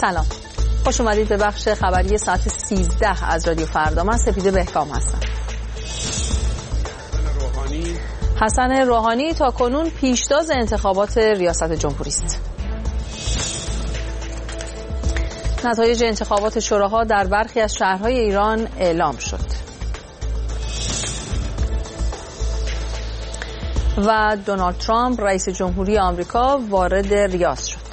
سلام، خوش اومدید به بخش خبری ساعت 13 از رادیو فردا. من سپیده بهکام هستم. حسن روحانی تا کنون پیشتاز انتخابات ریاست جمهوری است. نتایج انتخابات شوراها در برخی از شهرهای ایران اعلام شد. و دونالد ترامپ رئیس جمهوری آمریکا وارد ریاض شد.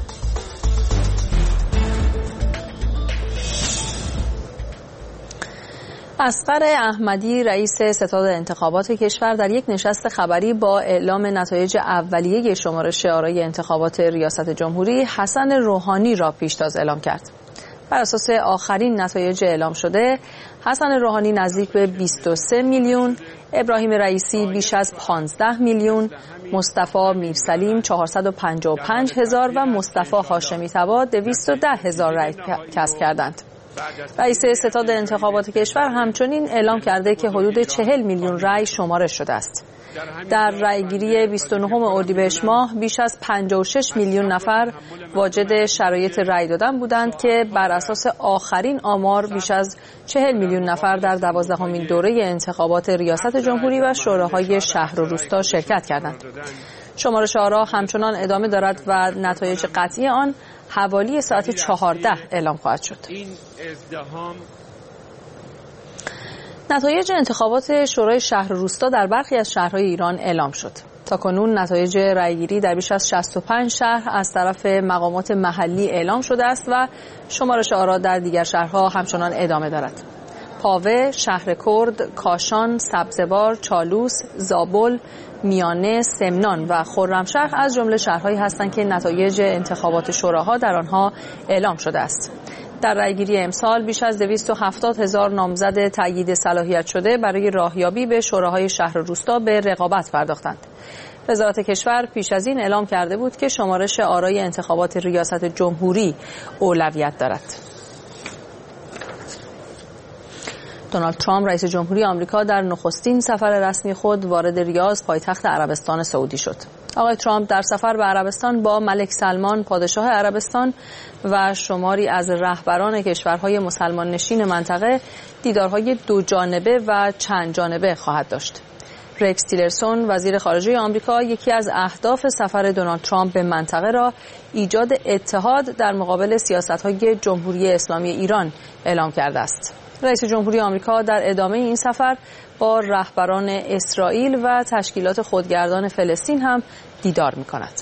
اصغر احمدی رئیس ستاد انتخابات کشور در یک نشست خبری با اعلام نتایج اولیه شمارش آرای انتخابات ریاست جمهوری حسن روحانی را پیشتاز اعلام کرد. بر اساس آخرین نتایج اعلام شده، حسن روحانی نزدیک به 23 میلیون، ابراهیم رئیسی بیش از 15 میلیون، مصطفی میرسلیم 455 هزار و مصطفی هاشمی طبا 210 هزار رأی کسب کردند. رئیس ستاد انتخابات کشور همچنین اعلام کرده که حدود 40 میلیون رأی شمارش شده است. در رأیگیری 29 اردیبهشت ماه بیش از 56 میلیون نفر واجد شرایط رأی دادن بودند که بر اساس آخرین آمار بیش از 40 میلیون نفر در 12مین دوره انتخابات ریاست جمهوری و شوراهای شهر و روستا شرکت کردند. شمارش آرا همچنان ادامه دارد و نتایج قطعی آن حوالی ساعت 14 اعلام خواهد شد. نتایج انتخابات شورای شهر و روستا در برخی از شهرهای ایران اعلام شد. تاکنون نتایج رأیگیری در بیش از 65 شهر از طرف مقامات محلی اعلام شده است و شمارش آرا در دیگر شهرها همچنان ادامه دارد. پاوه، شهر کرد، کاشان، سبزوار، چالوس، زابل، میانه، سمنان و خرمشهر از جمله شهرهایی هستند که نتایج انتخابات شوراها در آنها اعلام شده است. در رأیگیری امسال بیش از 270 هزار نامزد تأیید صلاحیت شده برای راهیابی به شوراهای شهر و روستا به رقابت پرداختند. وزارت کشور پیش از این اعلام کرده بود که شمارش آرای انتخابات ریاست جمهوری اولویت دارد. دونالد ترامپ رئیس جمهوری آمریکا در نخستین سفر رسمی خود وارد ریاض پایتخت عربستان سعودی شد. آقای ترامپ در سفر به عربستان با ملک سلمان پادشاه عربستان و شماری از رهبران کشورهای مسلمان نشین منطقه دیدارهای دو جانبه و چند جانبه خواهد داشت. رکس تیلرسون وزیر خارجه آمریکا یکی از اهداف سفر دونالد ترامپ به منطقه را ایجاد اتحاد در مقابل سیاست‌های جمهوری اسلامی ایران اعلام کرده است. رئیس جمهوری آمریکا در ادامه این سفر با رهبران اسرائیل و تشکیلات خودگردان فلسطین هم دیدار می‌کند.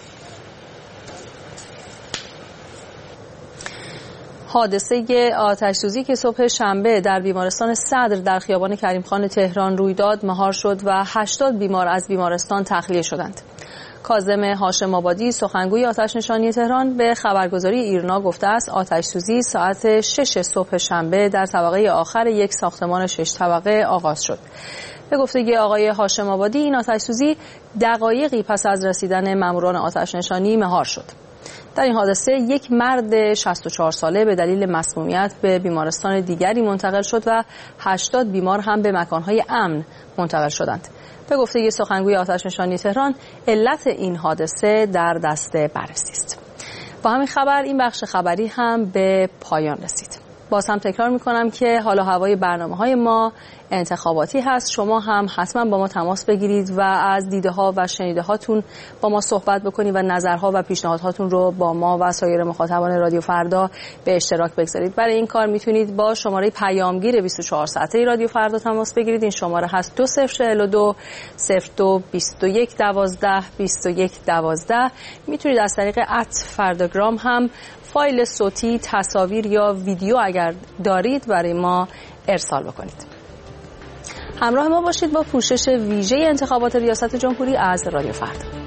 حادثه آتش‌سوزی که صبح شنبه در بیمارستان صدر در خیابان کریم خان تهران روی داد مهار شد و 80 بیمار از بیمارستان تخلیه شدند. کاظم هاشم آبادی سخنگوی آتش‌نشانی تهران به خبرگزاری ایرنا گفته است آتش‌سوزی ساعت 6 صبح شنبه در طبقه آخر یک ساختمان 6 طبقه آغاز شد. به گفته آقای هاشم آبادی این آتش‌سوزی دقایقی پس از رسیدن ماموران آتش‌نشانی مهار شد. در این حادثه یک مرد 64 ساله به دلیل مسمومیت به بیمارستان دیگری منتقل شد و 80 بیمار هم به مکانهای امن منتقل شدند. به گفته سخنگوی آتش‌نشانی تهران علت این حادثه در دست بررسی است. با همین خبر این بخش خبری هم به پایان رسید. باز هم تکرار می‌کنم که حال و هوای برنامه‌های ما انتخاباتی هست. شما هم حتما با ما تماس بگیرید و از دیده‌ها و شنیده‌هاتون با ما صحبت بکنید و نظرها و پیشنهادهاتون رو با ما و سایر مخاطبان رادیو فردا به اشتراک بگذارید. برای این کار میتونید با شماره پیامگیر 24 ساعته رادیو فردا تماس بگیرید. این شماره هست 2042 02 21 12 21 12. میتونید از طریق @فرداگرام هم فایل صوتی، تصاویر یا ویدیو اگر دارید برای ما ارسال بکنید. همراه ما باشید با پوشش ویژه انتخابات ریاست جمهوری از رادیو فردا.